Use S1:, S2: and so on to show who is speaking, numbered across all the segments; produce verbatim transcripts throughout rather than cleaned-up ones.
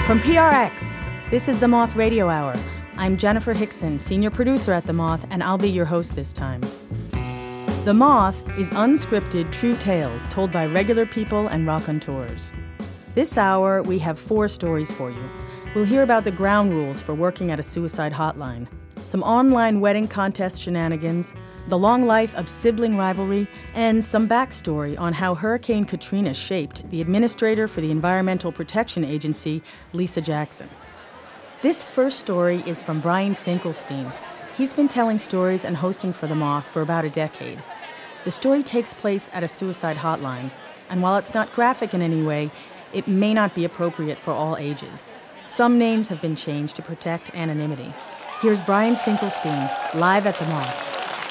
S1: From P R X, this is The Moth Radio Hour. I'm Jennifer Hickson, senior producer at The Moth, and I'll be your host this time. The Moth is unscripted, true tales told by regular people and raconteurs. This hour, we have four stories for you. We'll hear about the ground rules for working at a suicide hotline, some online wedding contest shenanigans, the long life of sibling rivalry, and some backstory on how Hurricane Katrina shaped the administrator for the Environmental Protection Agency, Lisa Jackson. This first story is from Brian Finkelstein. He's been telling stories and hosting for The Moth for about a decade. The story takes place at a suicide hotline, and while it's not graphic in any way, it may not be appropriate for all ages. Some names have been changed to protect anonymity. Here's Brian Finkelstein, live at The Moth.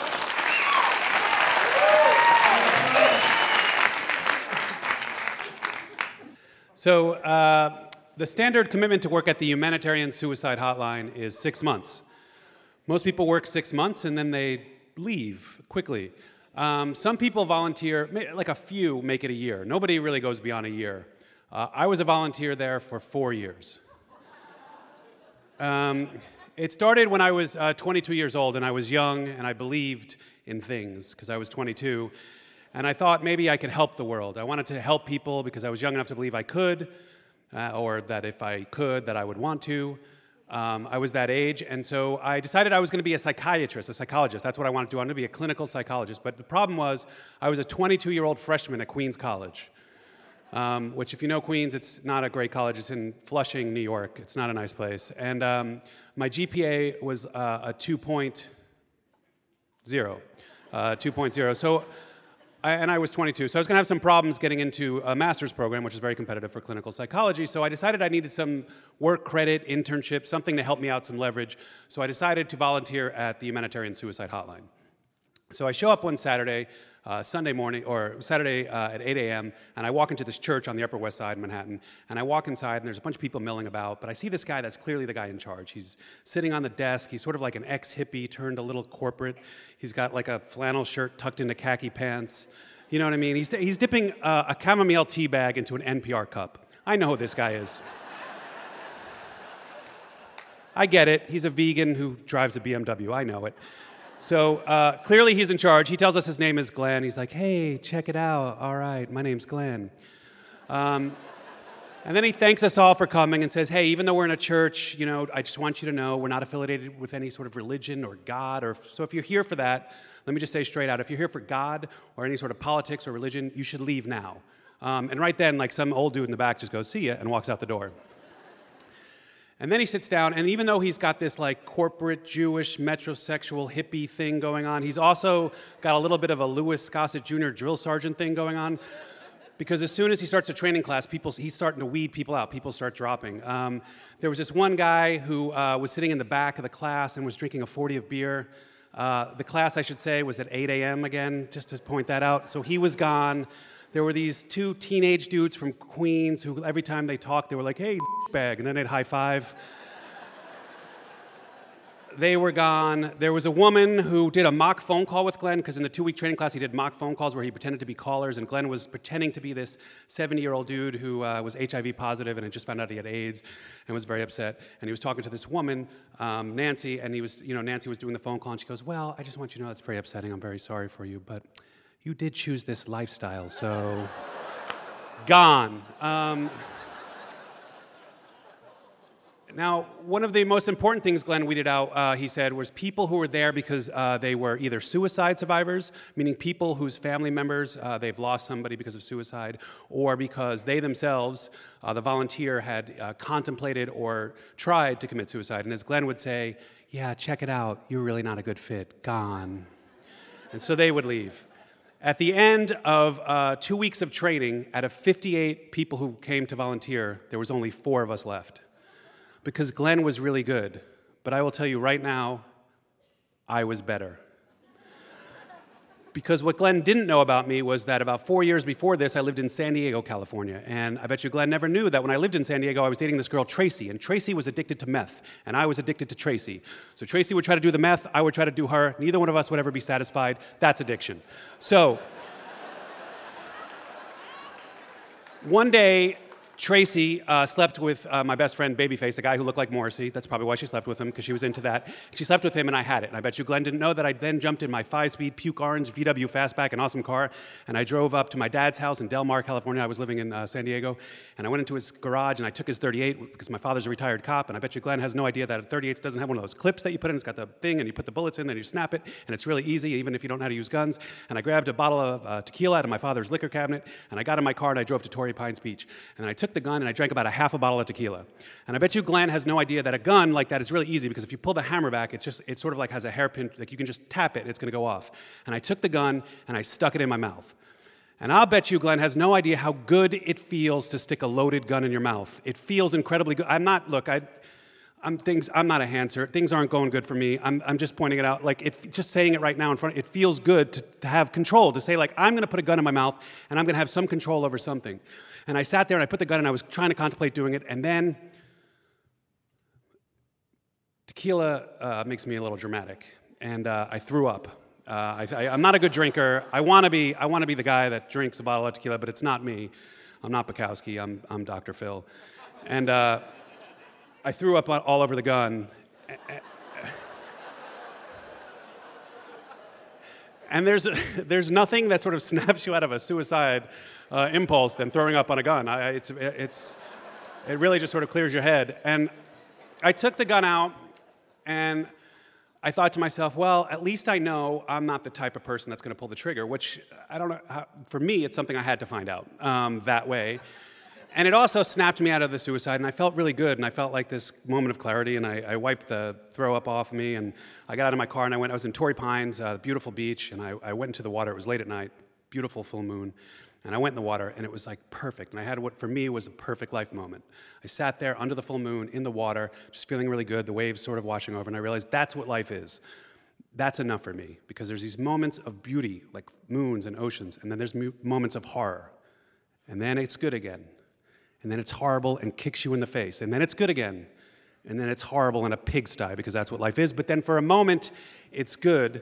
S2: So uh, the standard commitment to work at the Humanitarian Suicide Hotline is six months. Most people work six months and then they leave quickly. Um, some people volunteer, like a few make it a year. Nobody really goes beyond a year. Uh, I was a volunteer there for four years. Um, it started when I was uh, twenty-two years old and I was young and I believed in things because I was twenty-two. And I thought maybe I could help the world. I wanted to help people because I was young enough to believe I could, uh, or that if I could, that I would want to. Um, I was that age, and so I decided I was going to be a psychiatrist, a psychologist. That's what I wanted to do. I wanted to be a clinical psychologist. But the problem was I was a twenty-two-year-old freshman at Queens College, um, which if you know Queens, it's not a great college. It's in Flushing, New York. It's not a nice place. And um, my G P A was uh, a two point oh. Uh, two point oh. So... I, and I was twenty-two, so I was going to have some problems getting into a master's program, which is very competitive for clinical psychology, so I decided I needed some work credit, internship, something to help me out, some leverage, so I decided to volunteer at the Humanitarian Suicide Hotline. So I show up one Saturday, uh, Sunday morning, or Saturday uh, at eight a.m., and I walk into this church on the Upper West Side, Manhattan, and I walk inside, and there's a bunch of people milling about, but I see this guy that's clearly the guy in charge. He's sitting on the desk. He's sort of like an ex-hippie turned a little corporate. He's got like a flannel shirt tucked into khaki pants. You know what I mean? He's, he's dipping uh, a chamomile tea bag into an N P R cup. I know who this guy is. I get it. He's a vegan who drives a B M W. I know it. So uh, clearly he's in charge. He tells us his name is Glenn. He's like, hey, check it out. All right, my name's Glenn. Um, and then he thanks us all for coming and says, hey, even though we're in a church, you know, I just want you to know we're not affiliated with any sort of religion or God. Or so if you're here for that, let me just say straight out, if you're here for God or any sort of politics or religion, you should leave now. Um, and right then, like some old dude in the back just goes, see ya, and walks out the door. And then he sits down, and even though he's got this like corporate Jewish metrosexual hippie thing going on, he's also got a little bit of a Louis Gossett Junior drill sergeant thing going on. Because as soon as he starts a training class, people he's starting to weed people out. People start dropping. Um, there was this one guy who uh, was sitting in the back of the class and was drinking a forty of beer. Uh, the class, I should say, was at eight a.m. again, just to point that out. So he was gone. There were these two teenage dudes from Queens who every time they talked, they were like, hey, bag, and then they'd high five. They were gone. There was a woman who did a mock phone call with Glenn, because in the two-week training class, he did mock phone calls where he pretended to be callers, and Glenn was pretending to be this seventy-year-old dude who uh, was H I V positive and had just found out he had AIDS and was very upset. And he was talking to this woman, um, Nancy, and he was, you know, Nancy was doing the phone call, and she goes, well, I just want you to know that's very upsetting. I'm very sorry for you, but you did choose this lifestyle, so gone. Um, Now, one of the most important things Glenn weeded out, uh, he said, was people who were there because uh, they were either suicide survivors, meaning people whose family members, uh, they've lost somebody because of suicide, or because they themselves, uh, the volunteer, had uh, contemplated or tried to commit suicide. And as Glenn would say, yeah, check it out, you're really not a good fit, gone. And so they would leave. At the end of uh, two weeks of training, out of fifty-eight people who came to volunteer, there was only four of us left. Because Glenn was really good, but I will tell you right now, I was better. Because what Glenn didn't know about me was that about four years before this, I lived in San Diego, California. And I bet you Glenn never knew that when I lived in San Diego, I was dating this girl, Tracy. And Tracy was addicted to meth, and I was addicted to Tracy. So Tracy would try to do the meth, I would try to do her. Neither one of us would ever be satisfied. That's addiction. So one day, Tracy uh, slept with uh, my best friend, Babyface, a guy who looked like Morrissey. That's probably why she slept with him, because she was into that. She slept with him, and I had it. And I bet you Glenn didn't know that I then jumped in my five-speed puke orange V W Fastback, an awesome car, and I drove up to my dad's house in Del Mar, California. I was living in uh, San Diego, and I went into his garage, and I took his thirty-eight, because my father's a retired cop, and I bet you Glenn has no idea that a thirty-eight doesn't have one of those clips that you put in. It's got the thing, and you put the bullets in, and you snap it, and it's really easy, even if you don't know how to use guns. And I grabbed a bottle of uh, tequila out of my father's liquor cabinet, and I got in my car, and I drove to Torrey Pines Beach. And then I took the gun, and I drank about a half a bottle of tequila. And I bet you Glenn has no idea that a gun like that is really easy, because if you pull the hammer back, it's just it sort of like has a hairpin, like you can just tap it and it's going to go off. And I took the gun and I stuck it in my mouth. And I'll bet you Glenn has no idea how good it feels to stick a loaded gun in your mouth. It feels incredibly good. I'm not, look, I, I'm things. I'm not a handser. Things aren't going good for me. I'm, I'm just pointing it out. Like, it, just saying it right now in front, it feels good to, to have control, to say, like, I'm going to put a gun in my mouth and I'm going to have some control over something. And I sat there and I put the gun and I was trying to contemplate doing it, and then tequila uh, makes me a little dramatic, and uh, I threw up. Uh, I, I, I'm not a good drinker. I want to be. I want to be the guy that drinks a bottle of tequila, but it's not me. I'm not Bukowski. I'm I'm Doctor Phil, and uh, I threw up all over the gun. And there's there's nothing that sort of snaps you out of a suicide uh, impulse than throwing up on a gun. I, it's it's it really just sort of clears your head. And I took the gun out, and I thought to myself, well, at least I know I'm not the type of person that's going to pull the trigger. Which I don't know. How, for me, it's something I had to find out um, that way. And it also snapped me out of the suicide, and I felt really good, and I felt like this moment of clarity, and I, I wiped the throw up off of me, and I got out of my car, and I went, I was in Torrey Pines, uh, beautiful beach, and I, I went into the water. It was late at night, beautiful full moon, and I went in the water, and it was like perfect, and I had what for me was a perfect life moment. I sat there under the full moon, in the water, just feeling really good, the waves sort of washing over, and I realized that's what life is. That's enough for me, because there's these moments of beauty, like moons and oceans, and then there's mu- moments of horror, and then it's good again. And then it's horrible and kicks you in the face. And then it's good again. And then it's horrible and a pigsty, because that's what life is. But then for a moment, it's good.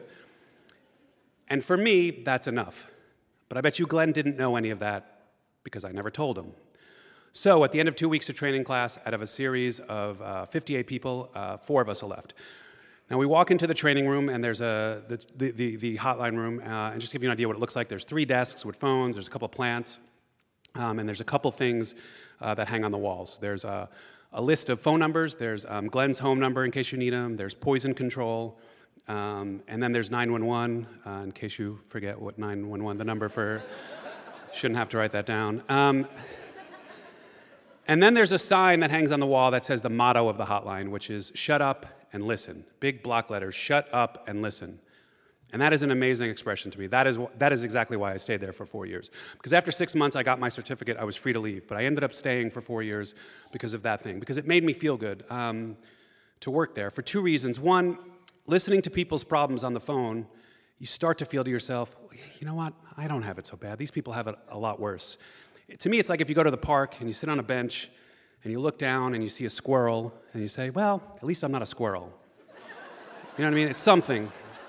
S2: And for me, that's enough. But I bet you Glenn didn't know any of that, because I never told him. So at the end of two weeks of training class, out of a series of uh, fifty-eight people, uh, four of us are left. Now we walk into the training room, and there's a the, the, the, the hotline room. Uh, and just to give you an idea what it looks like, there's three desks with phones. There's a couple of plants. Um, and there's a couple things uh, that hang on the walls. There's a, a list of phone numbers. There's um, Glenn's home number in case you need him. There's poison control. Um, and then there's nine one one, uh, in case you forget what nine one one, the number for, shouldn't have to write that down. Um, and then there's a sign that hangs on the wall that says the motto of the hotline, which is shut up and listen. Big block letters, shut up and listen. And that is an amazing expression to me. That is that is exactly why I stayed there for four years. Because after six months, I got my certificate. I was free to leave. But I ended up staying for four years because of that thing. Because it made me feel good um, to work there for two reasons. One, listening to people's problems on the phone, you start to feel to yourself, you know what? I don't have it so bad. These people have it a lot worse. It, to me, it's like if you go to the park and you sit on a bench and you look down and you see a squirrel and you say, well, at least I'm not a squirrel. You know what I mean? It's something.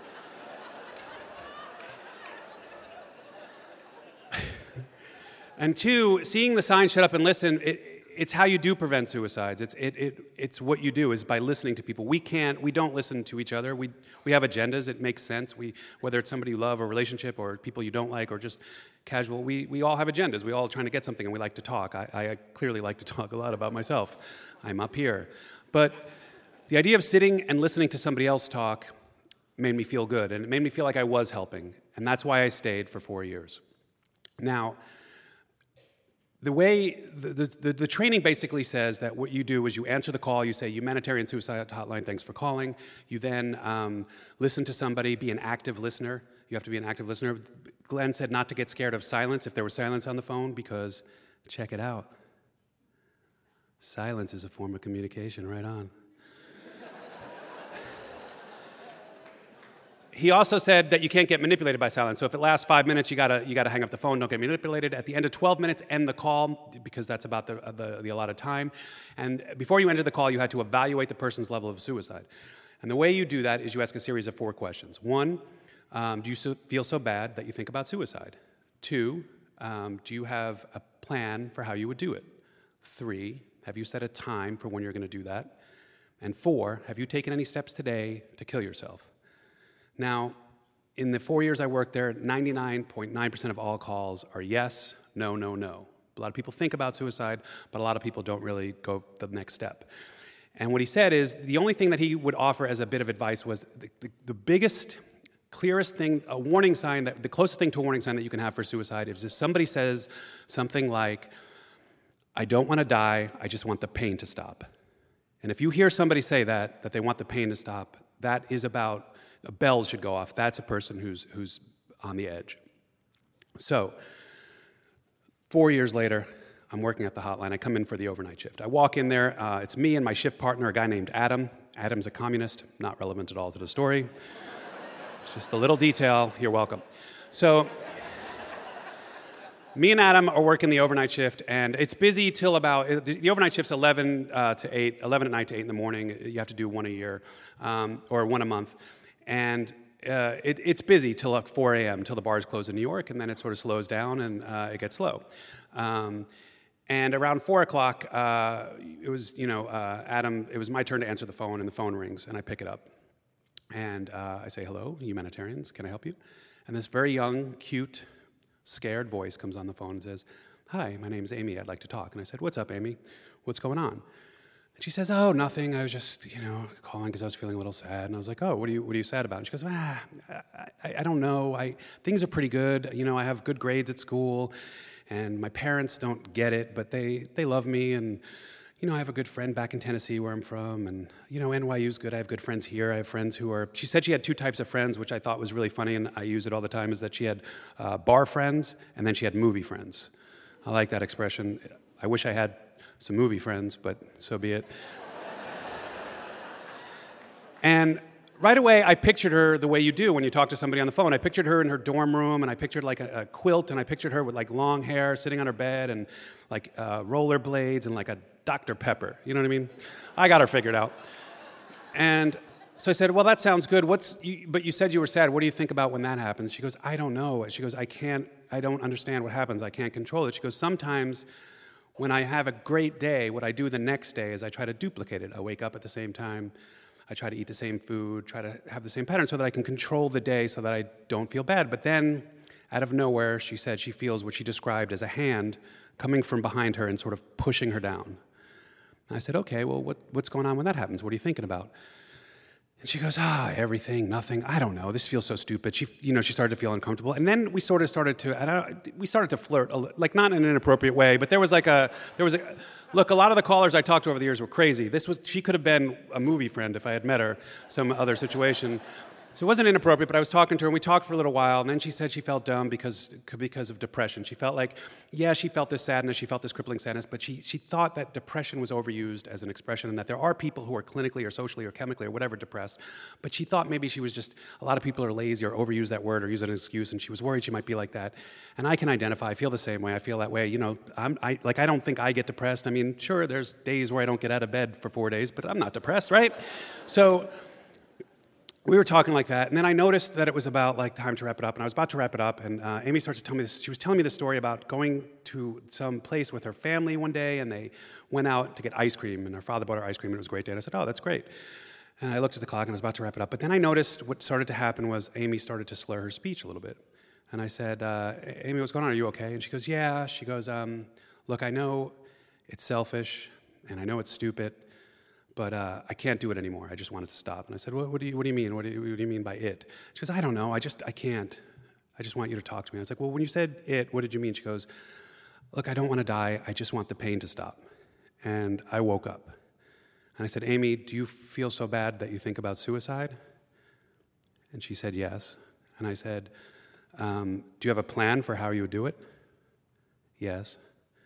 S2: And two, seeing the sign shut up and listen, it, it's how you do prevent suicides. It's it, it it's what you do is by listening to people. We can't, we don't listen to each other. We we have agendas. It makes sense. We whether it's somebody you love or relationship or people you don't like or just casual, we we all have agendas. We all are trying to get something and we like to talk. I, I clearly like to talk a lot about myself. I'm up here. But the idea of sitting and listening to somebody else talk made me feel good, and it made me feel like I was helping. And that's why I stayed for four years. Now, The way, the, the, the training basically says that what you do is you answer the call, you say, Humanitarian Suicide Hotline, thanks for calling. You then um, listen to somebody, be an active listener. You have to be an active listener. Glenn said not to get scared of silence if there was silence on the phone, because, check it out, silence is a form of communication, right on. He also said that you can't get manipulated by silence. So if it lasts five minutes, you gotta you gotta hang up the phone. Don't get manipulated. At the end of twelve minutes, end the call, because that's about the, the the allotted time. And before you enter the call, you had to evaluate the person's level of suicide. And the way you do that is you ask a series of four questions. One, um, do you so, feel so bad that you think about suicide? Two, um, do you have a plan for how you would do it? Three, have you set a time for when you're going to do that? And four, have you taken any steps today to kill yourself? Now, in the four years I worked there, ninety-nine point nine percent of all calls are yes, no, no, no. A lot of people think about suicide, but a lot of people don't really go the next step. And what he said is, the only thing that he would offer as a bit of advice was the, the, the biggest, clearest thing, a warning sign, that the closest thing to a warning sign that you can have for suicide is if somebody says something like, I don't want to die, I just want the pain to stop. And if you hear somebody say that, that they want the pain to stop, that is about, a bell should go off. That's a person who's, who's on the edge. So, four years later, I'm working at the hotline. I come in for the overnight shift. I walk in there. Uh, it's me and my shift partner, a guy named Adam. Adam's a communist, not relevant at all to the story. It's just a little detail. You're welcome. So, me and Adam are working the overnight shift, and it's busy till about, the overnight shift's eleven uh, to eight, eleven at night to eight in the morning. You have to do one a year, um, or one a month. And uh, it, it's busy till like four a.m., till the bars close in New York, and then it sort of slows down and uh, it gets slow. Um, and around four o'clock, uh, it was, you know, uh, Adam, it was my turn to answer the phone, and the phone rings, and I pick it up. And uh, I say, hello, humanitarians, can I help you? And this very young, cute, scared voice comes on the phone and says, hi, my name's Amy, I'd like to talk. And I said, what's up, Amy? What's going on? And she says, oh, nothing. I was just, you know, calling because I was feeling a little sad. And I was like, oh, what are you, what are you sad about? And she goes, ah, I, I don't know. I, things are pretty good. You know, I have good grades at school, and my parents don't get it, but they, they love me. And, you know, I have a good friend back in Tennessee where I'm from. And, you know, N Y U's good. I have good friends here. I have friends who are, she said she had two types of friends, which I thought was really funny, and I use it all the time, is that she had uh, bar friends, and then she had movie friends. I like that expression. I wish I had some movie friends, but so be it. And right away, I pictured her the way you do when you talk to somebody on the phone. I pictured her in her dorm room, and I pictured like a, a quilt, and I pictured her with like long hair sitting on her bed, and like uh, rollerblades, and like a Doctor Pepper. You know what I mean? I got her figured out. And so I said, well, that sounds good. What's? You, but you said you were sad. What do you think about when that happens? She goes, I don't know. She goes, I can't, I don't understand what happens. I can't control it. She goes, sometimes when I have a great day, what I do the next day is I try to duplicate it. I wake up at the same time. I try to eat the same food, try to have the same pattern so that I can control the day so that I don't feel bad. But then, out of nowhere, she said she feels what she described as a hand coming from behind her and sort of pushing her down. And I said, okay, well, what, what's going on when that happens? What are you thinking about? And she goes, ah, everything, nothing, I don't know, this feels so stupid. She, you know, she started to feel uncomfortable. And then we sort of started to, I don't, we started to flirt, a, like not in an inappropriate way, but there was like a, there was a, look, a lot of the callers I talked to over the years were crazy. This was, she could have been a movie friend if I had met her, some other situation. So it wasn't inappropriate, but I was talking to her, and we talked for a little while, and then she said she felt dumb because, because of depression. She felt like, yeah, she felt this sadness, she felt this crippling sadness, but she, she thought that depression was overused as an expression, and that there are people who are clinically or socially or chemically or whatever depressed, but she thought maybe she was just, a lot of people are lazy or overuse that word or use it as an excuse, and she was worried she might be like that. And I can identify, I feel the same way, I feel that way. You know, I'm, I, like I don't think I get depressed. I mean, sure, there's days where I don't get out of bed for four days, but I'm not depressed, right? So we were talking like that, and then I noticed that it was about like time to wrap it up, and I was about to wrap it up, and uh, Amy started to tell me this. She was telling me the story about going to some place with her family one day, and they went out to get ice cream, and her father bought her ice cream, and it was a great day. And I said, oh, that's great. And I looked at the clock, and I was about to wrap it up, but then I noticed what started to happen was Amy started to slur her speech a little bit. And I said, uh, Amy, what's going on? Are you okay? And she goes, yeah. She goes, um, look, I know it's selfish, and I know it's stupid, but uh, I can't do it anymore. I just want it to stop. And I said, what, what, do, you, what do you mean? What do you, what do you mean by it? She goes, I don't know. I just, I can't. I just want you to talk to me. I was like, well, when you said it, what did you mean? She goes, look, I don't want to die. I just want the pain to stop. And I woke up. And I said, Amy, do you feel so bad that you think about suicide? And she said, yes. And I said, um, do you have a plan for how you would do it? Yes.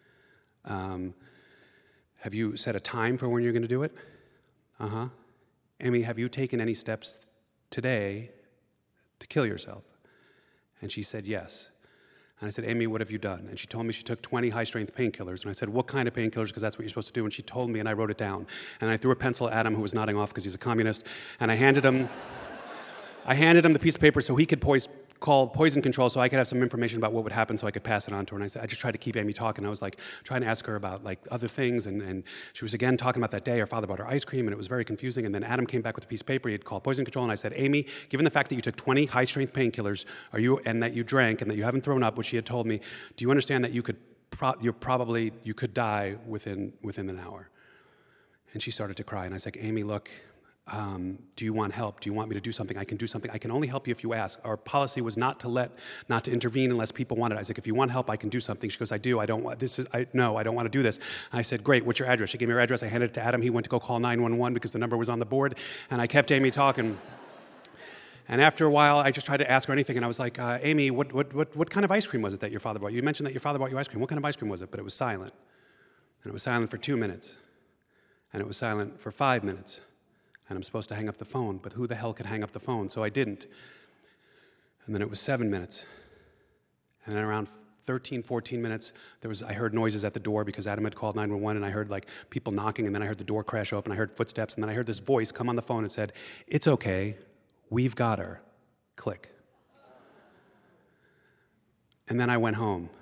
S2: Um, have you set a time for when you're going to do it? Uh-huh. Amy, have you taken any steps today to kill yourself? And she said, yes. And I said, Amy, what have you done? And she told me she took twenty high-strength painkillers. And I said, what kind of painkillers? Because that's what you're supposed to do. And she told me, and I wrote it down. And I threw a pencil at Adam, who was nodding off because he's a communist. And I handed him, I handed him the piece of paper so he could poise, call poison control so I could have some information about what would happen so I could pass it on to her. And I said, I just tried to keep Amy talking. I was like trying to ask her about like other things, and, and she was again talking about that day her father bought her ice cream, and it was very confusing. And then Adam came back with a piece of paper. He had called poison control, and I said, Amy, given the fact that you took twenty high-strength painkillers, are you and that you drank and that you haven't thrown up, which she had told me, do you understand that you could pro- you're probably you could die within within an hour? And she started to cry, and I said, Amy, look. Um, do you want help? Do you want me to do something? I can do something. I can only help you if you ask. Our policy was not to let, not to intervene unless people wanted. I said, if you want help, I can do something. She goes, I do. I don't want this. Is I no, I don't want to do this. I said, great. What's your address? She gave me her address. I handed it to Adam. He went to go call nine one one because the number was on the board, and I kept Amy talking. And after a while, I just tried to ask her anything, and I was like, uh, Amy, what what what what kind of ice cream was it that your father bought? You mentioned that your father bought you ice cream. What kind of ice cream was it? But it was silent, and it was silent for two minutes, and it was silent for five minutes. And I'm supposed to hang up the phone, but who the hell could hang up the phone? So I didn't. And then it was seven minutes. And then around thirteen, fourteen minutes, there was I heard noises at the door because Adam had called nine one one, and I heard like people knocking, and then I heard the door crash open, I heard footsteps, and then I heard this voice come on the phone and said, it's okay, we've got her. Click. And then I went home.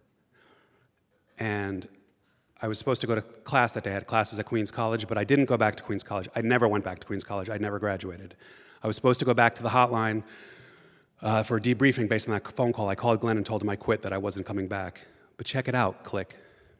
S2: And I was supposed to go to class that day. I had classes at Queens College, but I didn't go back to Queens College. I never went back to Queens College. I never graduated. I was supposed to go back to the hotline uh, for a debriefing based on that phone call. I called Glenn and told him I quit, that I wasn't coming back. But check it out, click.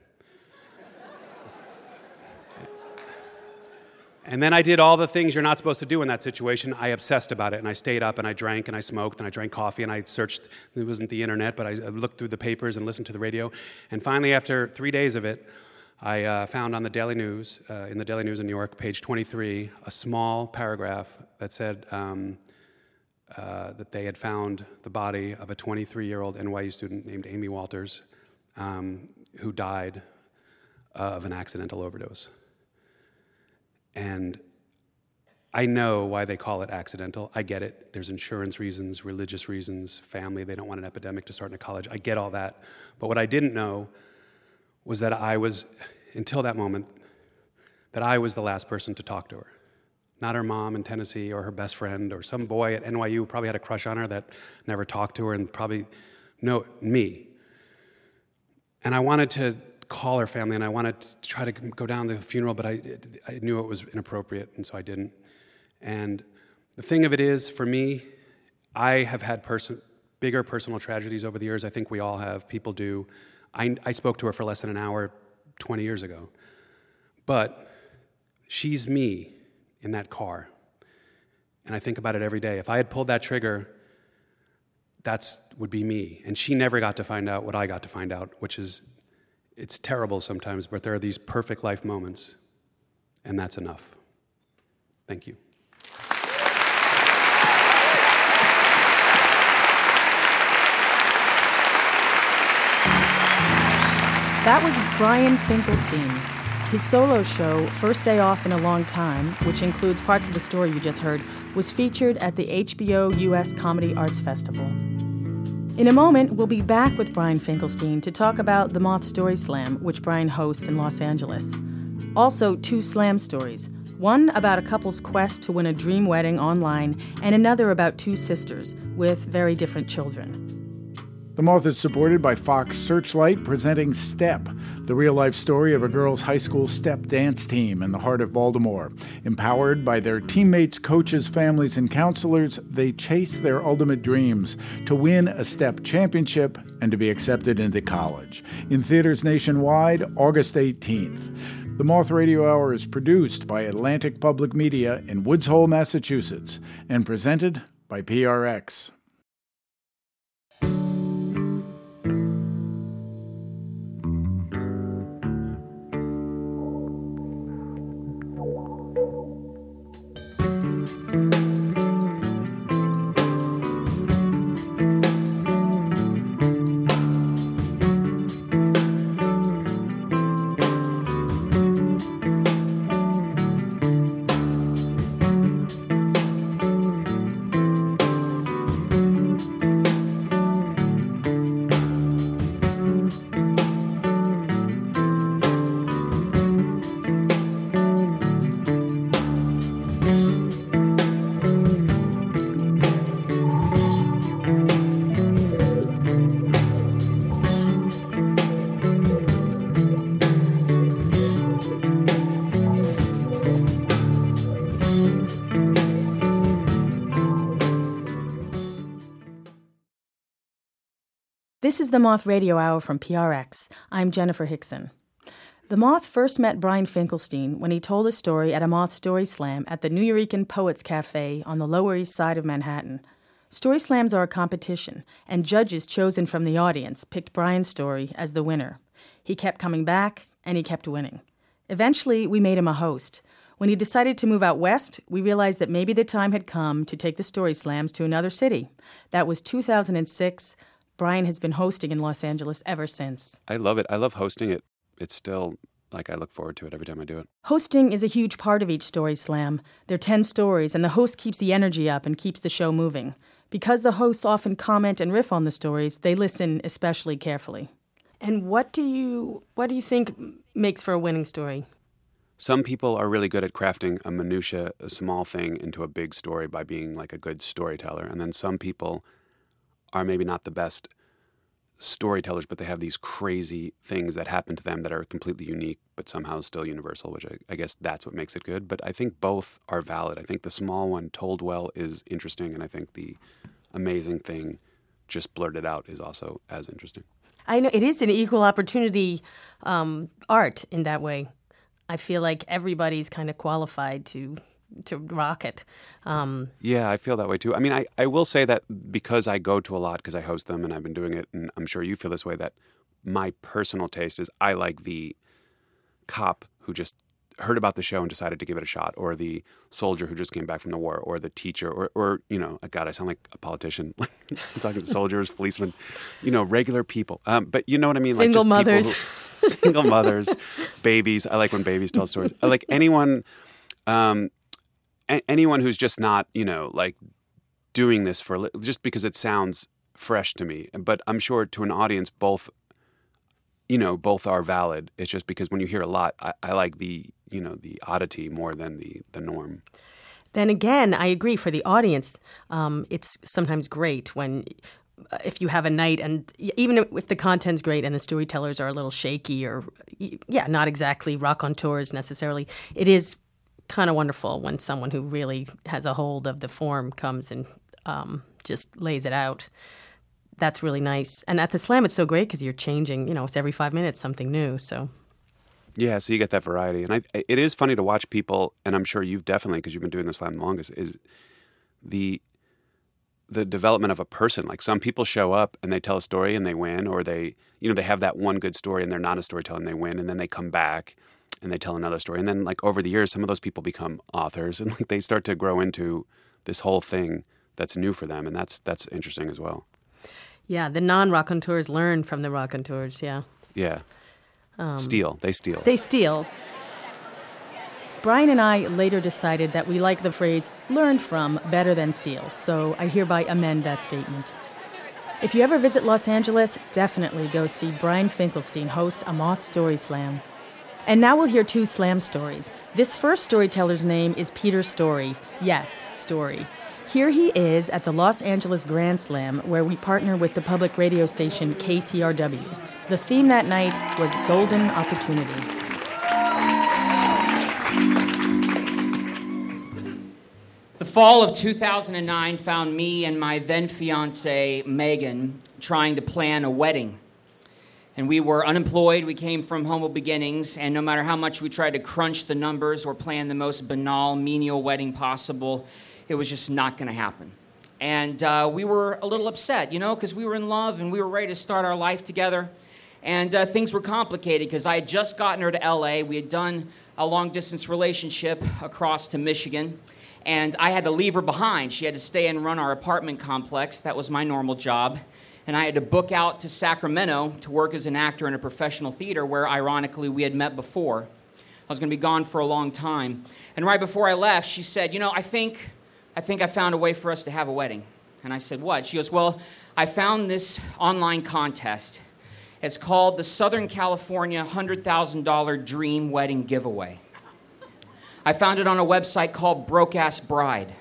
S2: And then I did all the things you're not supposed to do in that situation. I obsessed about it, and I stayed up, and I drank, and I smoked, and I drank coffee, and I searched. It wasn't the internet, but I looked through the papers and listened to the radio. And finally, after three days of it, I uh, found on the Daily News, uh, in the Daily News in New York, page twenty-three, a small paragraph that said um, uh, that they had found the body of a twenty-three-year-old N Y U student named Amy Walters, um, who died uh, of an accidental overdose. And I know why they call it accidental. I get it. There's insurance reasons, religious reasons, family. They don't want an epidemic to start in a college. I get all that. But what I didn't know was that I was, until that moment, that I was the last person to talk to her. Not her mom in Tennessee or her best friend or some boy at N Y U who probably had a crush on her that never talked to her, and probably, no, me. And I wanted to call her family, and I wanted to try to go down to the funeral, but I, I knew it was inappropriate, and so I didn't. And the thing of it is, for me, I have had person, bigger personal tragedies over the years. I think we all have. People do. I, I spoke to her for less than an hour twenty years ago. But she's me in that car. And I think about it every day. If I had pulled that trigger, that would be me. And she never got to find out what I got to find out, which is, it's terrible sometimes, but there are these perfect life moments, and that's enough. Thank you.
S1: That was Brian Finkelstein. His solo show, First Day Off in a Long Time, which includes parts of the story you just heard, was featured at the H B O U S Comedy Arts Festival. In a moment, we'll be back with Brian Finkelstein to talk about the Moth Story Slam, which Brian hosts in Los Angeles. Also, two slam stories. One about a couple's quest to win a dream wedding online, and another about two sisters with very different children.
S3: The Moth is supported by Fox Searchlight, presenting Step, the real-life story of a girls' high school step dance team in the heart of Baltimore. Empowered by their teammates, coaches, families, and counselors, they chase their ultimate dreams to win a step championship and to be accepted into college. In theaters nationwide, August eighteenth. The Moth Radio Hour is produced by Atlantic Public Media in Woods Hole, Massachusetts, and presented by P R X.
S1: This is the Moth Radio Hour from P R X. I'm Jennifer Hickson. The Moth first met Brian Finkelstein when he told a story at a Moth Story Slam at the Nuyorican Poets Cafe on the Lower East Side of Manhattan. Story Slams are a competition, and judges chosen from the audience picked Brian's story as the winner. He kept coming back, and he kept winning. Eventually, we made him a host. When he decided to move out west, we realized that maybe the time had come to take the Story Slams to another city. That was two thousand six. Brian has been hosting in Los Angeles ever since.
S4: I love it. I love hosting it. It's still, like, I look forward to it every time I do it.
S1: Hosting is a huge part of each Story Slam. There are ten stories, and the host keeps the energy up and keeps the show moving. Because the hosts often comment and riff on the stories, they listen especially carefully. And what do you what do you think makes for a winning story?
S4: Some people are really good at crafting a minutia, a small thing, into a big story by being like a good storyteller. And then some people are maybe not the best storytellers, but they have these crazy things that happen to them that are completely unique, but somehow still universal, which I, I guess that's what makes it good. But I think both are valid. I think the small one told well is interesting, and I think the amazing thing just blurted out is also as interesting.
S1: I know it is an equal opportunity um, art in that way. I feel like everybody's kind of qualified to to rock it. Um,
S4: yeah, I feel that way too. I mean, I, I will say that because I go to a lot, because I host them and I've been doing it, and I'm sure you feel this way, that my personal taste is I like the cop who just heard about the show and decided to give it a shot, or the soldier who just came back from the war, or the teacher, or, or you know, God, I sound like a politician. I'm talking to soldiers, policemen, you know, regular people. Um, but you know what I mean?
S1: Single
S4: like just
S1: mothers.
S4: Who, single mothers, babies. I like when babies tell stories. I like anyone... Um, Anyone who's just not, you know, like doing this for just because it sounds fresh to me. But I'm sure to an audience, both, you know, both are valid. It's just because when you hear a lot, I, I like the, you know, the oddity more than the, the norm.
S1: Then again, I agree. For the audience, um, it's sometimes great when if you have a night, and even if the content's great and the storytellers are a little shaky or, yeah, not exactly raconteurs necessarily, it is kind of wonderful when someone who really has a hold of the form comes and um, just lays it out. That's really nice. And at the Slam, it's so great because you're changing, you know, it's every five minutes something new. So,
S4: yeah, so you get that variety. And I, it is funny to watch people, and I'm sure you've definitely, because you've been doing the Slam the longest, is the the development of a person. Like some people show up and they tell a story and they win, or they, you know, they have that one good story and they're not a storyteller and they win, and then they come back and they tell another story. And then, like, over the years, some of those people become authors, and like they start to grow into this whole thing that's new for them, and that's that's interesting as well.
S1: Yeah, the non-raconteurs learn from the raconteurs, yeah.
S4: Yeah. Um, steal. They steal.
S1: They steal. Brian and I later decided that we like the phrase learn from better than steal, so I hereby amend that statement. If you ever visit Los Angeles, definitely go see Brian Finkelstein host a Moth Story Slam. And now we'll hear two Slam stories. This first storyteller's name is Peter Story. Yes, Story. Here he is at the Los Angeles Grand Slam, where we partner with the public radio station K C R W. The theme that night was Golden Opportunity.
S5: The fall of two thousand nine found me and my then-fiancée, Megan, trying to plan a wedding. And we were unemployed, we came from humble beginnings, and no matter how much we tried to crunch the numbers or plan the most banal, menial wedding possible, it was just not going to happen. And uh, we were a little upset, you know, because we were in love and we were ready to start our life together. And uh, things were complicated because I had just gotten her to L A. We had done a long-distance relationship across to Michigan. And I had to leave her behind. She had to stay and run our apartment complex. That was my normal job. And I had to book out to Sacramento to work as an actor in a professional theater where, ironically, we had met before. I was going to be gone for a long time. And right before I left, she said, you know, I think, I think I found a way for us to have a wedding. And I said, what? She goes, well, I found this online contest. It's called the Southern California one hundred thousand dollars Dream Wedding Giveaway. I found it on a website called Broke Ass Bride.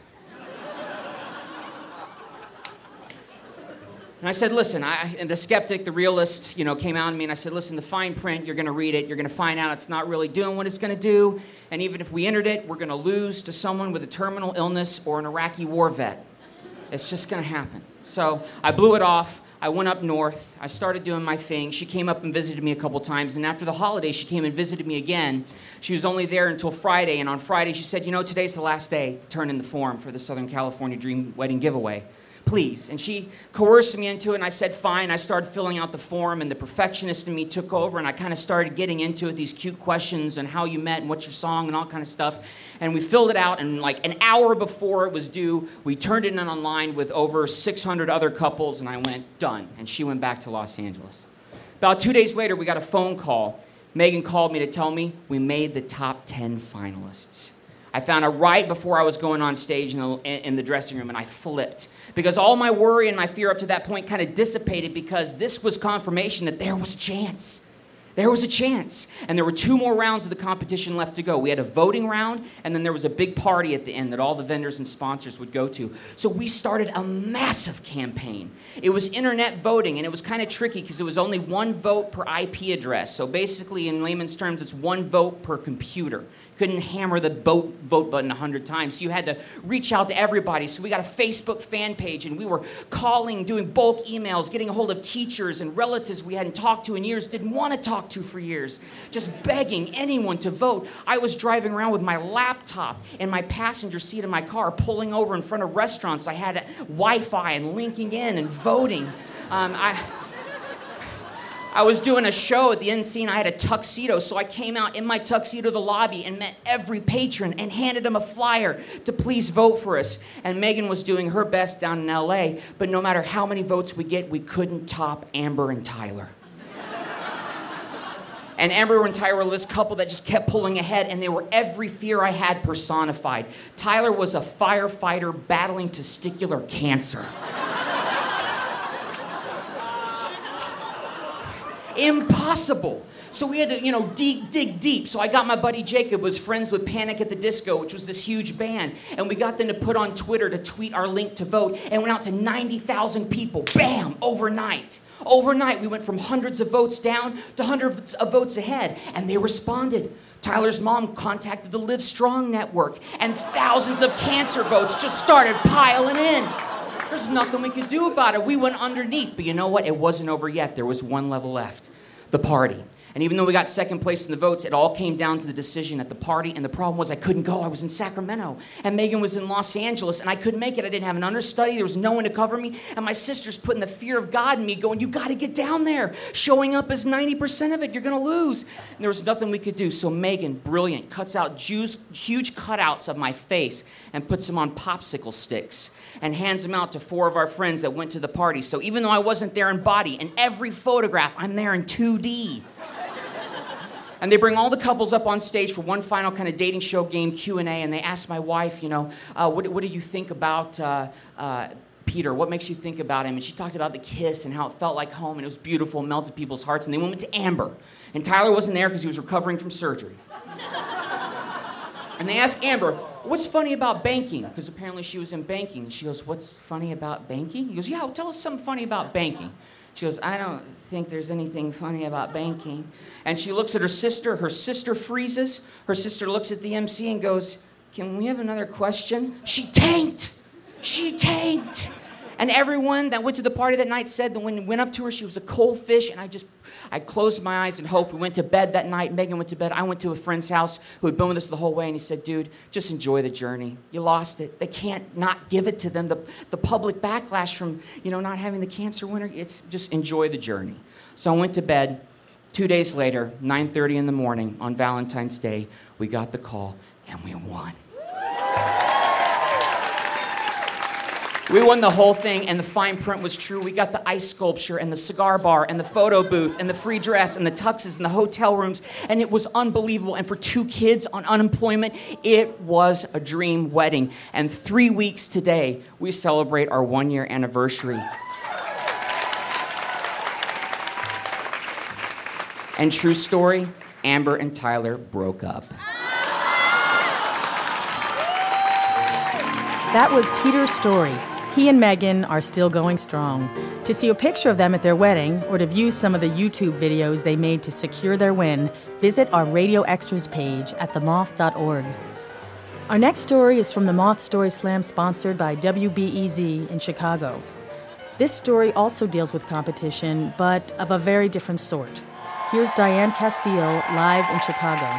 S5: And I said, listen, I, and the skeptic, the realist, you know, came out to me and I said, listen, the fine print, you're going to read it. You're going to find out it's not really doing what it's going to do. And even if we entered it, we're going to lose to someone with a terminal illness or an Iraqi war vet. It's just going to happen. So I blew it off. I went up north. I started doing my thing. She came up and visited me a couple times. And after the holiday, she came and visited me again. She was only there until Friday. And on Friday, she said, you know, today's the last day to turn in the form for the Southern California Dream Wedding giveaway. Please. And she coerced me into it, and I said, fine. I started filling out the form, and the perfectionist in me took over, and I kind of started getting into it, these cute questions and how you met and what's your song and all kind of stuff. And we filled it out, and like an hour before it was due, we turned it in online with over six hundred other couples, and I went, done. And she went back to Los Angeles. About two days later, we got a phone call. Megan called me to tell me we made the top ten finalists. I found out right before I was going on stage in the, in the dressing room, and I flipped. Because all my worry and my fear up to that point kind of dissipated, because this was confirmation that there was a chance. There was a chance. And there were two more rounds of the competition left to go. We had a voting round, and then there was a big party at the end that all the vendors and sponsors would go to. So we started a massive campaign. It was internet voting, and it was kind of tricky because it was only one vote per I P address. So basically, in layman's terms, it's one vote per computer. Couldn't hammer the vote, vote button a hundred times. So you had to reach out to everybody. So we got a Facebook fan page, and we were calling, doing bulk emails, getting a hold of teachers and relatives we hadn't talked to in years, didn't want to talk to for years, just begging anyone to vote. I was driving around with my laptop in my passenger seat of my car, pulling over in front of restaurants. I had Wi-Fi and linking in and voting. Um, I... I was doing a show at the end scene. I had a tuxedo, so I came out in my tuxedo to the lobby and met every patron and handed them a flyer to please vote for us. And Megan was doing her best down in L A, but no matter how many votes we get, we couldn't top Amber and Tyler. And Amber and Tyler were this couple that just kept pulling ahead, and they were every fear I had personified. Tyler was a firefighter battling testicular cancer. Impossible. So we had to, you know, dig, dig deep. So I got my buddy Jacob, was friends with Panic at the Disco, which was this huge band. And we got them to put on Twitter to tweet our link to vote. And went out to ninety thousand people. Bam! Overnight. Overnight, we went from hundreds of votes down to hundreds of votes ahead. And they responded. Tyler's mom contacted the Live Strong Network. And thousands of cancer votes just started piling in. There's nothing we could do about it. We went underneath. But you know what? It wasn't over yet. There was one level left. The party. And even though we got second place in the votes, it all came down to the decision at the party. And the problem was I couldn't go. I was in Sacramento. And Megan was in Los Angeles. And I couldn't make it. I didn't have an understudy. There was no one to cover me. And my sister's putting the fear of God in me, going, you got to get down there. Showing up is ninety percent of it. You're going to lose. And there was nothing we could do. So Megan, brilliant, cuts out huge, huge cutouts of my face and puts them on popsicle sticks and hands them out to four of our friends that went to the party. So even though I wasn't there in body, in every photograph, I'm there in two D. And they bring all the couples up on stage for one final kind of dating show game Q and A, and they ask my wife, you know, uh, what, what do you think about uh, uh, Peter? What makes you think about him? And she talked about the kiss and how it felt like home, and it was beautiful, melted people's hearts. And they went to Amber. And Tyler wasn't there because he was recovering from surgery. And they asked Amber, what's funny about banking? Because apparently she was in banking. And she goes, what's funny about banking? He goes, yeah, well, tell us something funny about banking. She goes, I don't think there's anything funny about banking. And she looks at her sister. Her sister freezes. Her sister looks at the M C and goes, can we have another question? She tanked. She tanked. And everyone that went to the party that night said that when we went up to her, she was a cold fish. And I just, I closed my eyes and hoped. We went to bed that night. Megan went to bed. I went to a friend's house who had been with us the whole way. And he said, dude, just enjoy the journey. You lost it. They can't not give it to them. The, the public backlash from, you know, not having the cancer winner, it's just enjoy the journey. So I went to bed. Two days later, nine thirty in the morning on Valentine's Day, we got the call and we won. We won the whole thing, and the fine print was true. We got the ice sculpture and the cigar bar and the photo booth and the free dress and the tuxes and the hotel rooms, and it was unbelievable. And for two kids on unemployment, it was a dream wedding. And three weeks today, we celebrate our one-year anniversary. And true story, Amber and Tyler broke up.
S1: That was Peter's story. He and Megan are still going strong. To see a picture of them at their wedding or to view some of the YouTube videos they made to secure their win, visit our Radio Extras page at the moth dot org. Our next story is from the Moth Story Slam sponsored by W B E Z in Chicago. This story also deals with competition, but of a very different sort. Here's Diane Castile live in Chicago.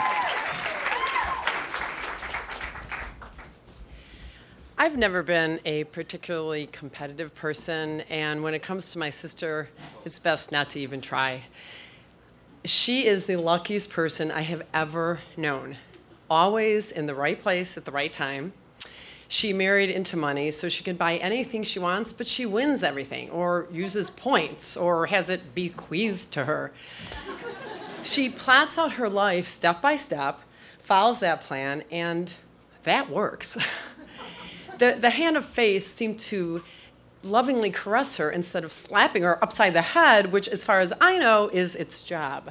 S6: I've never been a particularly competitive person, and when it comes to my sister, it's best not to even try. She is the luckiest person I have ever known. Always in the right place at the right time. She married into money, so she can buy anything she wants, but she wins everything, or uses points, or has it bequeathed to her. She plots out her life step by step, follows that plan, and that works. The, the hand of fate seemed to lovingly caress her instead of slapping her upside the head, which, as far as I know, is its job.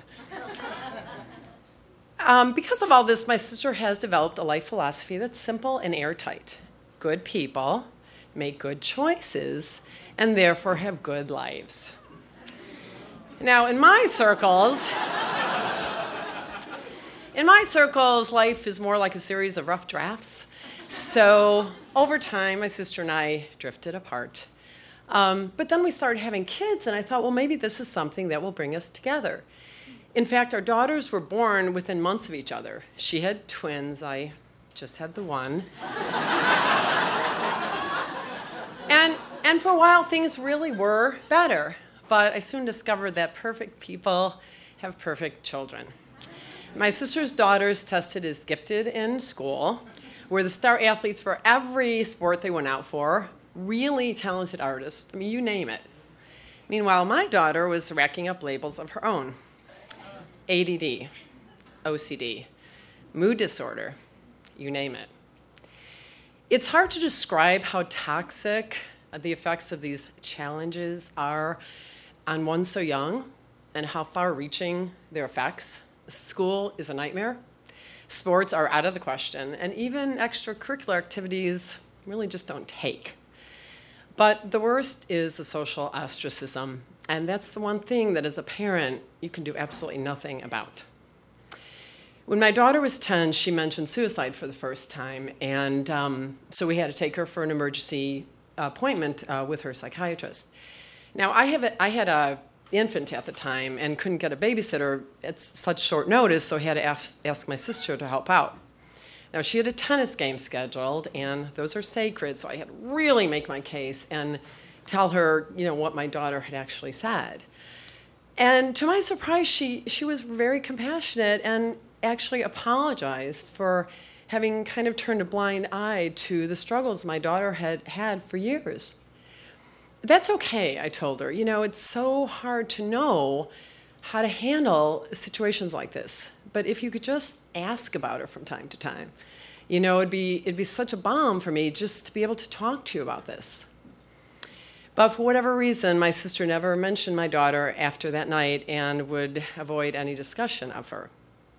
S6: Um, because of all this, my sister has developed a life philosophy that's simple and airtight. Good people make good choices and therefore have good lives. Now, in my circles, in my circles, life is more like a series of rough drafts. So over time, my sister and I drifted apart. Um, but then we started having kids, and I thought, well, maybe this is something that will bring us together. In fact, our daughters were born within months of each other. She had twins. I just had the one. and, and for a while, things really were better. But I soon discovered that perfect people have perfect children. My sister's daughters tested as gifted in school, were the star athletes for every sport they went out for, really talented artists. I mean, you name it. Meanwhile, my daughter was racking up labels of her own. A D D, O C D, mood disorder, you name it. It's hard to describe how toxic the effects of these challenges are on one so young and how far-reaching their effects. School is a nightmare. Sports are out of the question, and even extracurricular activities really just don't take. But the worst is the social ostracism, and that's the one thing that as a parent you can do absolutely nothing about. When my daughter was ten, she mentioned suicide for the first time, and um, so we had to take her for an emergency appointment uh, with her psychiatrist. Now, I, have a, I had a infant at the time and couldn't get a babysitter at such short notice, so I had to ask, ask my sister to help out. Now, she had a tennis game scheduled, and those are sacred, so I had to really make my case and tell her, you know, what my daughter had actually said. And to my surprise, she, she was very compassionate and actually apologized for having kind of turned a blind eye to the struggles my daughter had had for years. That's okay, I told her. You know, it's so hard to know how to handle situations like this. But if you could just ask about it from time to time, you know, it'd be, it'd be such a balm for me just to be able to talk to you about this. But for whatever reason, my sister never mentioned my daughter after that night and would avoid any discussion of her.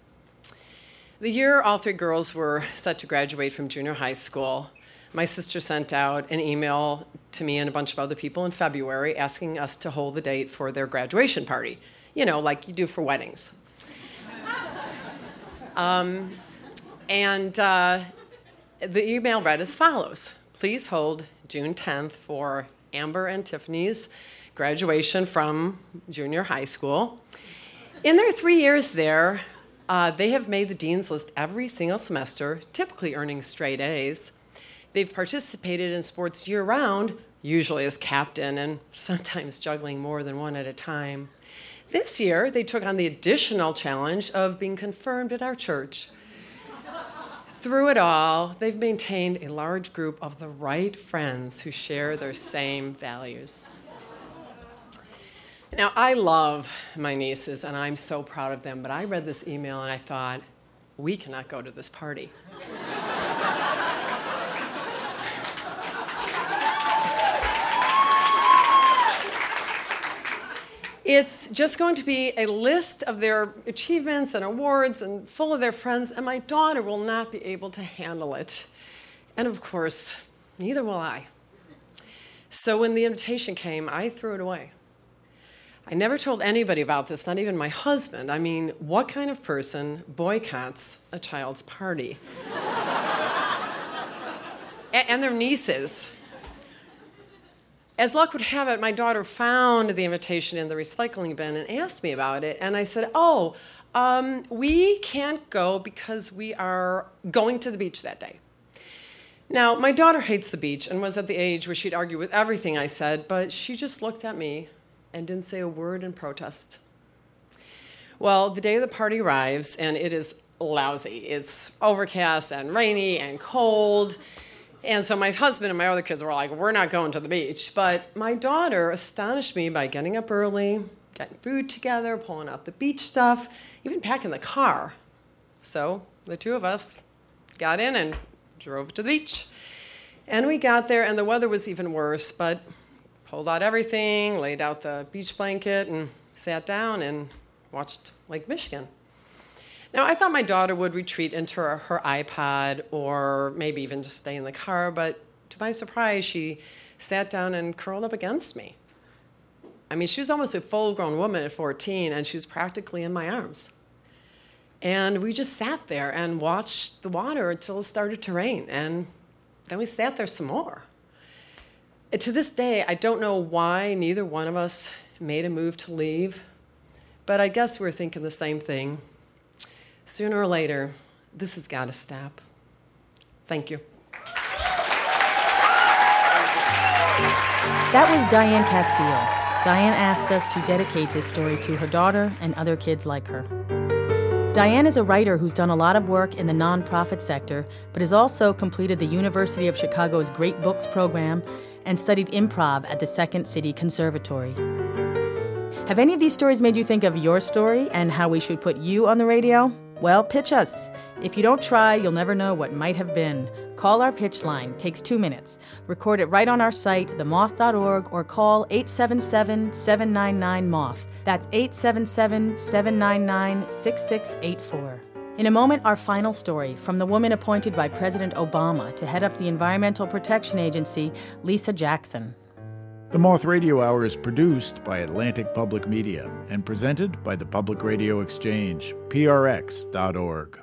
S6: The year all three girls were set to graduate from junior high school, my sister sent out an email to me and a bunch of other people in February asking us to hold the date for their graduation party, you know, like you do for weddings. um, and uh, the email read as follows: please hold June tenth for Amber and Tiffany's graduation from junior high school. In their three years there, uh, they have made the dean's list every single semester, typically earning straight A's. They've participated in sports year-round, usually as captain and sometimes juggling more than one at a time. This year, they took on the additional challenge of being confirmed at our church. Through it all, they've maintained a large group of the right friends who share their same values. Now, I love my nieces, and I'm so proud of them, but I read this email and I thought, we cannot go to this party. It's just going to be a list of their achievements and awards and full of their friends, and my daughter will not be able to handle it. And of course, neither will I. So when the invitation came, I threw it away. I never told anybody about this, not even my husband. I mean, what kind of person boycotts a child's party? And their nieces. as luck would have it, my daughter found the invitation in the recycling bin and asked me about it. And I said, oh, um, we can't go because we are going to the beach that day. Now, my daughter hates the beach and was at the age where she'd argue with everything I said, but she just looked at me and didn't say a word in protest. Well, the day of the party arrives, and it is lousy. It's overcast and rainy and cold. And so my husband and my other kids were like, we're not going to the beach. But my daughter astonished me by getting up early, getting food together, pulling out the beach stuff, even packing the car. So the two of us got in and drove to the beach. And we got there, and the weather was even worse, but pulled out everything, laid out the beach blanket, and sat down and watched Lake Michigan. Now, I thought my daughter would retreat into her, her iPod or maybe even just stay in the car, but to my surprise, she sat down and curled up against me. I mean, she was almost a full-grown woman at fourteen, and she was practically in my arms. And we just sat there and watched the water until it started to rain, and then we sat there some more. And to this day, I don't know why neither one of us made a move to leave, but I guess we were thinking the same thing. Sooner or later, this has got to stop. Thank you.
S1: That was Diane Castile. Diane asked us to dedicate this story to her daughter and other kids like her. Diane is a writer who's done a lot of work in the nonprofit sector, but has also completed the University of Chicago's Great Books program and studied improv at the Second City Conservatory. Have any of these stories made you think of your story and how we should put you on the radio? Well, pitch us. If you don't try, you'll never know what might have been. Call our pitch line. Takes two minutes. Record it right on our site, the moth dot org, or call eight seven seven, seven nine nine, moth. That's eight seven seven, seven nine nine, six six eight four. In a moment, our final story from the woman appointed by President Obama to head up the Environmental Protection Agency, Lisa Jackson.
S3: The Moth Radio Hour is produced by Atlantic Public Media and presented by the Public Radio Exchange, P R X dot org.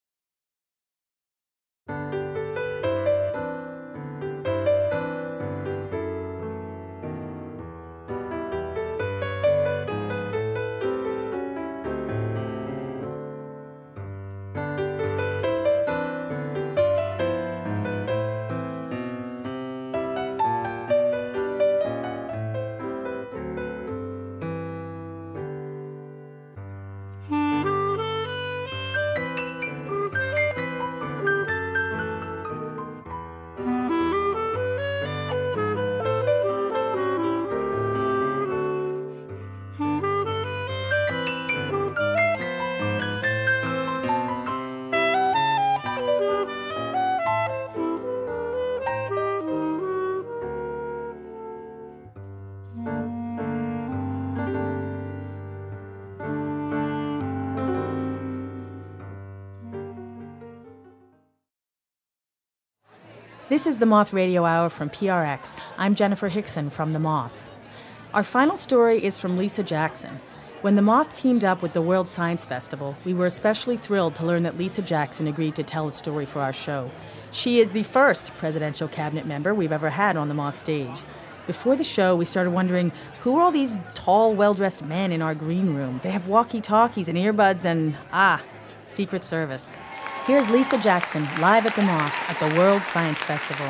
S1: This is the Moth Radio Hour from P R X. I'm Jennifer Hickson from The Moth. Our final story is from Lisa Jackson. When The Moth teamed up with the World Science Festival, we were especially thrilled to learn that Lisa Jackson agreed to tell a story for our show. She is the first presidential cabinet member we've ever had on the Moth stage. Before the show, we started wondering, who are all these tall, well-dressed men in our green room? They have walkie-talkies and earbuds and, ah, Secret Service. Here's Lisa Jackson, live at the Moth at the World Science Festival.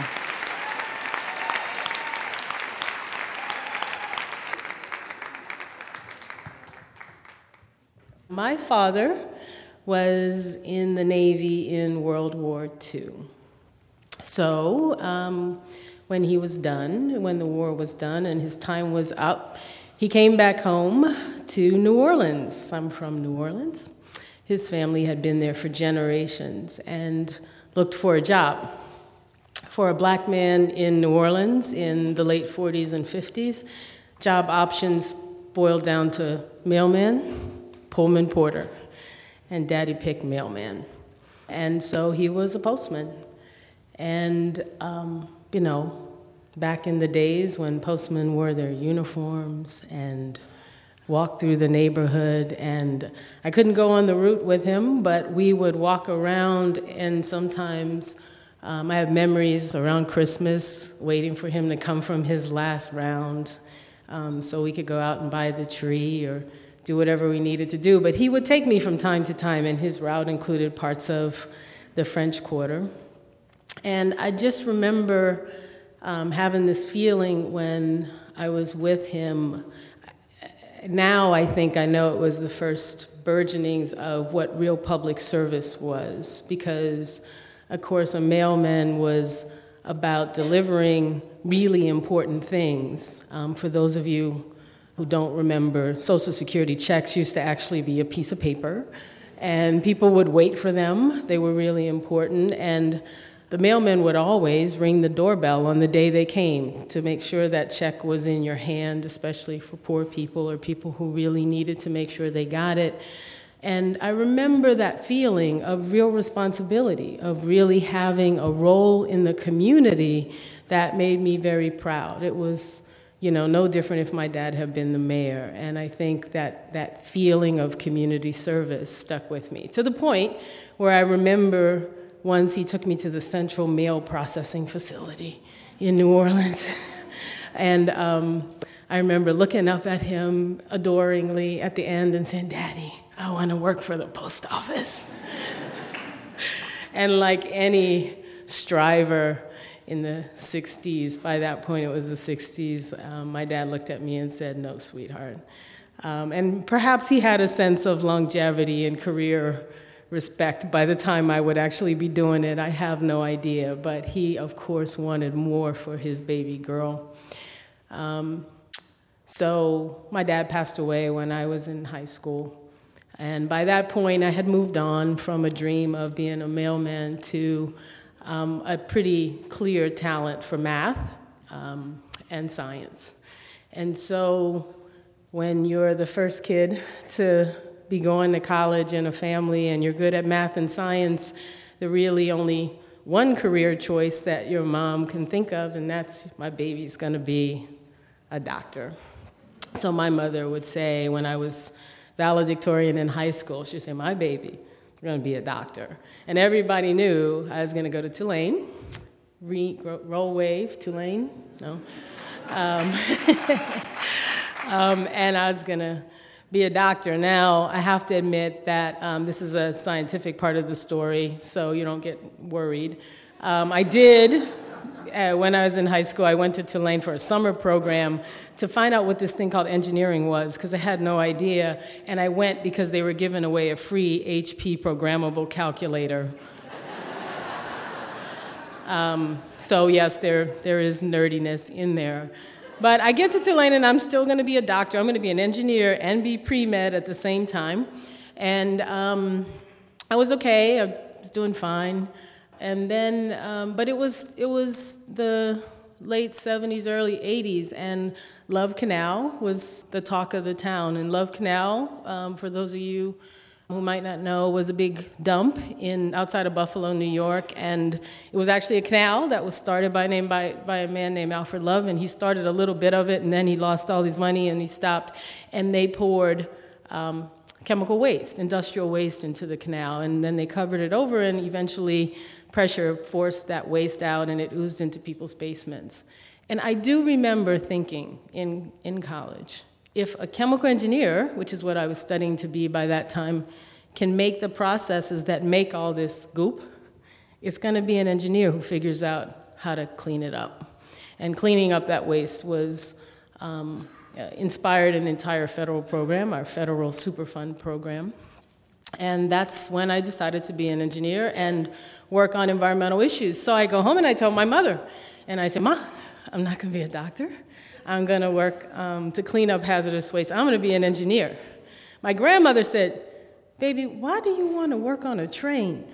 S7: My father was in the Navy in World War Two. So um, when he was done, when the war was done and his time was up, he came back home to New Orleans. I'm from New Orleans. His family had been there for generations and looked for a job. For a black man in New Orleans in the late forties and fifties, job options boiled down to mailman, Pullman porter, and daddy picked mailman. And so he was a postman. And, um, you know, back in the days when postmen wore their uniforms and walked through the neighborhood, and I couldn't go on the route with him, but we would walk around and sometimes Um, I have memories around Christmas waiting for him to come from his last round um, so we could go out and buy the tree or do whatever we needed to do. But he would take me from time to time, and his route included parts of the French Quarter. And I just remember um, having this feeling when I was with him. Now I think I know it was the first burgeonings of what real public service was, because of course, a mailman was about delivering really important things. Um, for those of you who don't remember, Social Security checks used to actually be a piece of paper, and people would wait for them. They were really important, and the mailman would always ring the doorbell on the day they came to make sure that check was in your hand, especially for poor people or people who really needed to make sure they got it. And I remember that feeling of real responsibility, of really having a role in the community that made me very proud. It was, you know, no different if my dad had been the mayor. And I think that that feeling of community service stuck with me, to the point where I remember once he took me to the Central Mail Processing Facility in New Orleans. and um, I remember looking up at him adoringly at the end and saying, "Daddy, I want to work for the post office." And like any striver in the sixties, by that point it was the sixties, um, my dad looked at me and said, "No, sweetheart." Um, and perhaps he had a sense of longevity and career respect by the time I would actually be doing it. I have no idea. But he, of course, wanted more for his baby girl. Um, so my dad passed away when I was in high school. And by that point, I had moved on from a dream of being a mailman to um, a pretty clear talent for math um, and science. And so when you're the first kid to be going to college in a family and you're good at math and science, the really only one career choice that your mom can think of, and that's my baby's going to be a doctor. So my mother would say when I was valedictorian in high school, she'd say, "My baby is going to be a doctor." And everybody knew I was going to go to Tulane, re- roll wave, Tulane, no. Um, um, and I was going to be a doctor. Now, I have to admit that um, this is a scientific part of the story, so you don't get worried. Um, I did, uh, when I was in high school, I went to Tulane for a summer program to find out what this thing called engineering was, because I had no idea, and I went because they were giving away a free H P programmable calculator. um, so yes, there there is nerdiness in there. But I get to Tulane, and I'm still going to be a doctor. I'm going to be an engineer and be pre-med at the same time. And um, I was okay. I was doing fine. And then, um, but it was it was the late seventies, early eighties, and Love Canal was the talk of the town. And Love Canal, um, for those of you who might not know, was a big dump in outside of Buffalo, New York, and it was actually a canal that was started by name by by a man named Alfred Love, and he started a little bit of it, and then he lost all his money and he stopped, and they poured um, chemical waste, industrial waste into the canal, and then they covered it over, and eventually pressure forced that waste out, and it oozed into people's basements. And I do remember thinking in in college, if a chemical engineer, which is what I was studying to be by that time, can make the processes that make all this goop, it's going to be an engineer who figures out how to clean it up. And cleaning up that waste was um, inspired an entire federal program, our federal Superfund program. And that's when I decided to be an engineer and work on environmental issues. So I go home and I tell my mother, and I say, "Ma, I'm not going to be a doctor. I'm going to work um, to clean up hazardous waste. I'm going to be an engineer." My grandmother said, "Baby, why do you want to work on a train?"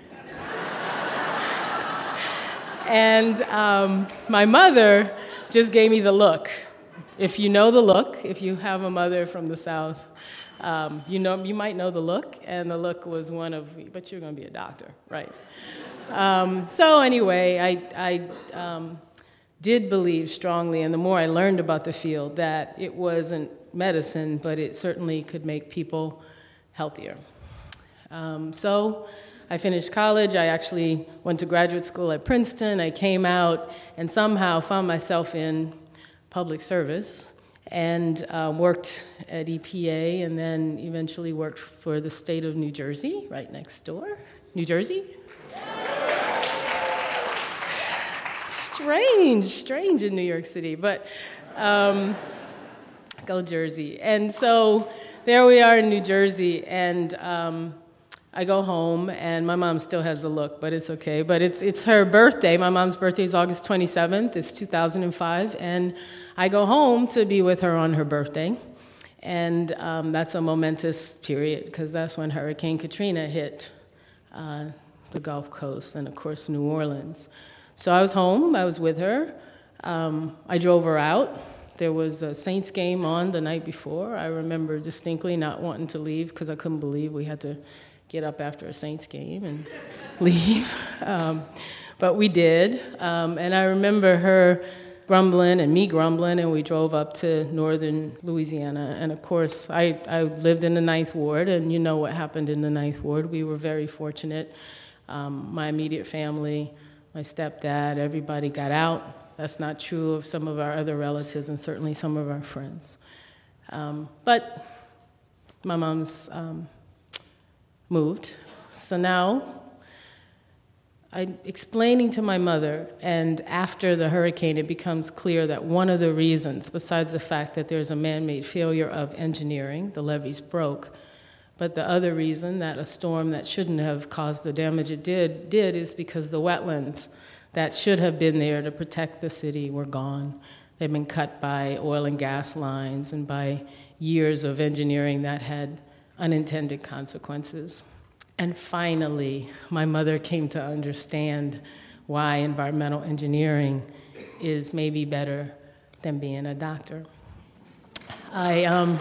S7: And um, my mother just gave me the look. If you know the look, if you have a mother from the South, um, you know you might know the look, and the look was one of, "But you're going to be a doctor, right?" um, so anyway, I... I um, did believe strongly, and the more I learned about the field, that it wasn't medicine, but it certainly could make people healthier. Um, so I finished college. I actually went to graduate school at Princeton. I came out and somehow found myself in public service and uh, worked at E P A and then eventually worked for the state of New Jersey, right next door. New Jersey? Strange, strange in New York City, but um, go Jersey. And so there we are in New Jersey, and um, I go home, and my mom still has the look, but it's okay. But it's it's her birthday. My mom's birthday is August twenty-seventh. It's two thousand five, and I go home to be with her on her birthday. And um, that's a momentous period, because that's when Hurricane Katrina hit uh, the Gulf Coast and, of course, New Orleans. So I was home. I was with her. Um, I drove her out. There was a Saints game on the night before. I remember distinctly not wanting to leave because I couldn't believe we had to get up after a Saints game and leave. Um, but we did. Um, and I remember her grumbling and me grumbling, and we drove up to northern Louisiana. And of course, I, I lived in the Ninth Ward, and you know what happened in the Ninth Ward. We were very fortunate. Um, my immediate family, my stepdad, everybody got out. That's not true of some of our other relatives and certainly some of our friends. Um, but my mom's um, moved. So now I'm explaining to my mother, and after the hurricane, it becomes clear that one of the reasons, besides the fact that there's a man-made failure of engineering, the levees broke, but the other reason that a storm that shouldn't have caused the damage it did, did is because the wetlands that should have been there to protect the city were gone. They've been cut by oil and gas lines and by years of engineering that had unintended consequences. And finally, my mother came to understand why environmental engineering is maybe better than being a doctor. I, um,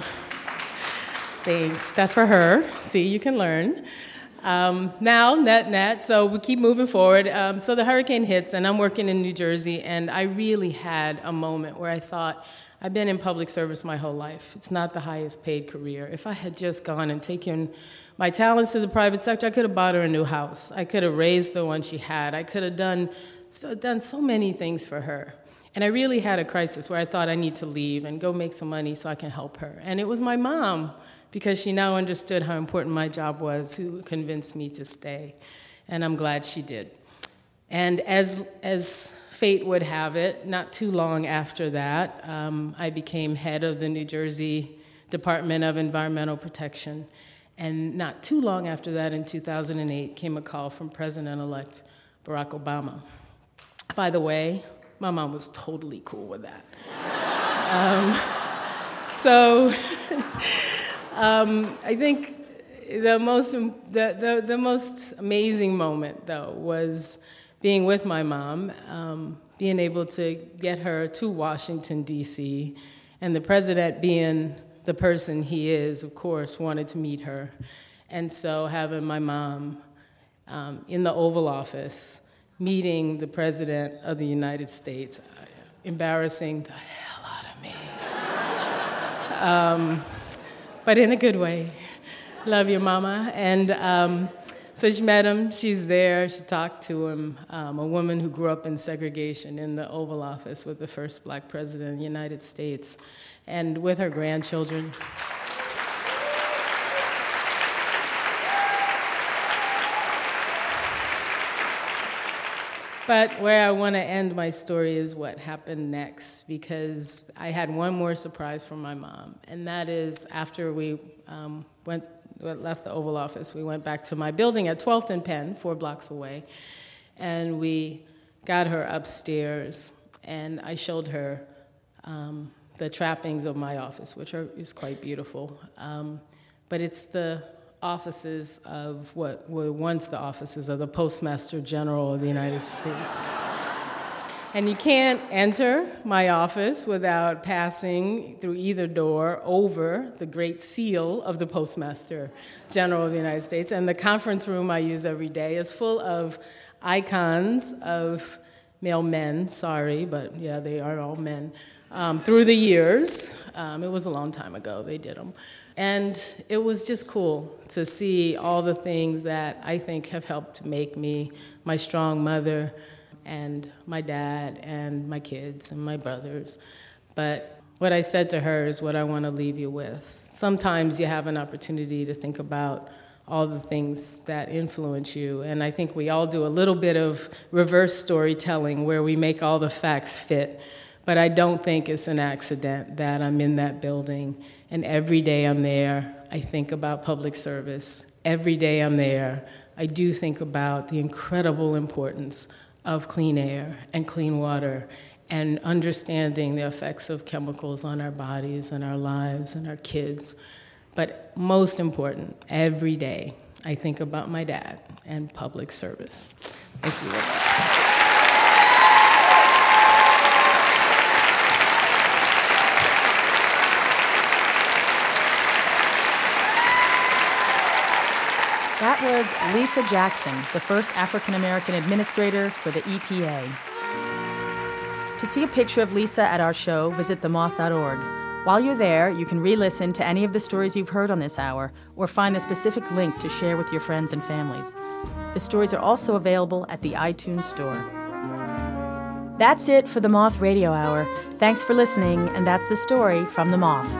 S7: thanks, that's for her. See, you can learn. Um, now, net, net, so we keep moving forward. Um, so the hurricane hits, and I'm working in New Jersey, and I really had a moment where I thought, I've been in public service my whole life. It's not the highest paid career. If I had just gone and taken my talents to the private sector, I could have bought her a new house. I could have raised the one she had. I could have done so, done so many things for her. And I really had a crisis where I thought I need to leave and go make some money so I can help her. And it was my mom, because she now understood how important my job was, who convinced me to stay. And I'm glad she did. And as as fate would have it, not too long after that, um, I became head of the New Jersey Department of Environmental Protection. And not too long after that, in two thousand eight, came a call from President-elect Barack Obama. By the way, my mom was totally cool with that. um, so um, I think the most, the, the, the most amazing moment, though, was being with my mom, um, being able to get her to Washington, D C, and the president being the person he is, of course, wanted to meet her. And so having my mom um, in the Oval Office, meeting the President of the United States, uh, embarrassing the hell out of me. um, but in a good way. Love you, Mama. And um, so she met him, she's there, she talked to him, um, a woman who grew up in segregation in the Oval Office with the first black president of the United States, and with her grandchildren. But where I want to end my story is what happened next, because I had one more surprise from my mom, and that is after we um, went left the Oval Office, we went back to my building at twelfth and Penn, four blocks away, and we got her upstairs, and I showed her um, the trappings of my office, which are, is quite beautiful. Um, but it's the offices of what were once the offices of the Postmaster General of the United States. And you can't enter my office without passing through either door over the Great Seal of the Postmaster General of the United States. And the conference room I use every day is full of icons of male men, sorry, but yeah, they are all men, um, through the years. Um, it was a long time ago they did them. And it was just cool to see all the things that I think have helped make me my strong mother and my dad and my kids and my brothers. But what I said to her is what I want to leave you with. Sometimes you have an opportunity to think about all the things that influence you, and I think we all do a little bit of reverse storytelling where we make all the facts fit, but I don't think it's an accident that I'm in that building, and every day I'm there, I think about public service. Every day I'm there, I do think about the incredible importance of clean air and clean water and understanding the effects of chemicals on our bodies and our lives and our kids. But most important, every day, I think about my dad and public service. Thank you.
S1: That was Lisa Jackson, the first African-American administrator for the E P A. To see a picture of Lisa at our show, visit the moth dot org. While you're there, you can re-listen to any of the stories you've heard on this hour or find the specific link to share with your friends and families. The stories are also available at the iTunes Store. That's it for the Moth Radio Hour. Thanks for listening, and that's the story from The Moth.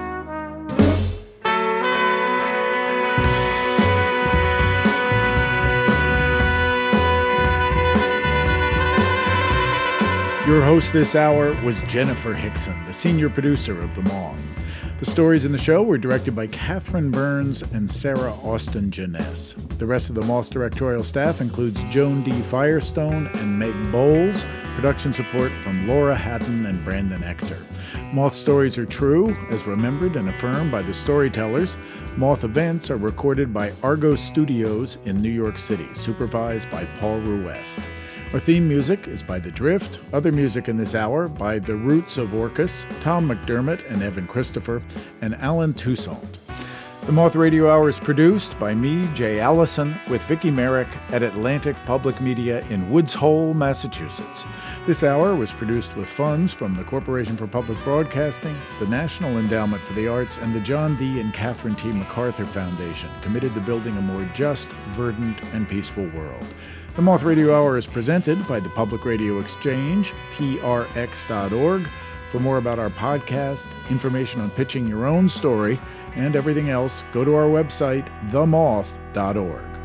S3: Your host this hour was Jennifer Hickson, the senior producer of The Moth. The stories in the show were directed by Catherine Burns and Sarah Austin Jeunesse. The rest of The Moth's directorial staff includes Joan D. Firestone and Meg Bowles. Production support from Laura Hatton and Brandon Ector. Moth stories are true, as remembered and affirmed by the storytellers. Moth events are recorded by Argo Studios in New York City, supervised by Paul Ruest. Our theme music is by The Drift. Other music in this hour by The Roots of Orcus, Tom McDermott and Evan Christopher, and Alan Toussaint. The Moth Radio Hour is produced by me, Jay Allison, with Vicki Merrick at Atlantic Public Media in Woods Hole, Massachusetts. This hour was produced with funds from the Corporation for Public Broadcasting, the National Endowment for the Arts, and the John D. and Catherine T. MacArthur Foundation, committed to building a more just, verdant, and peaceful world. The Moth Radio Hour is presented by the Public Radio Exchange, P R X dot org. For more about our podcast, information on pitching your own story, and everything else, go to our website, the moth dot org.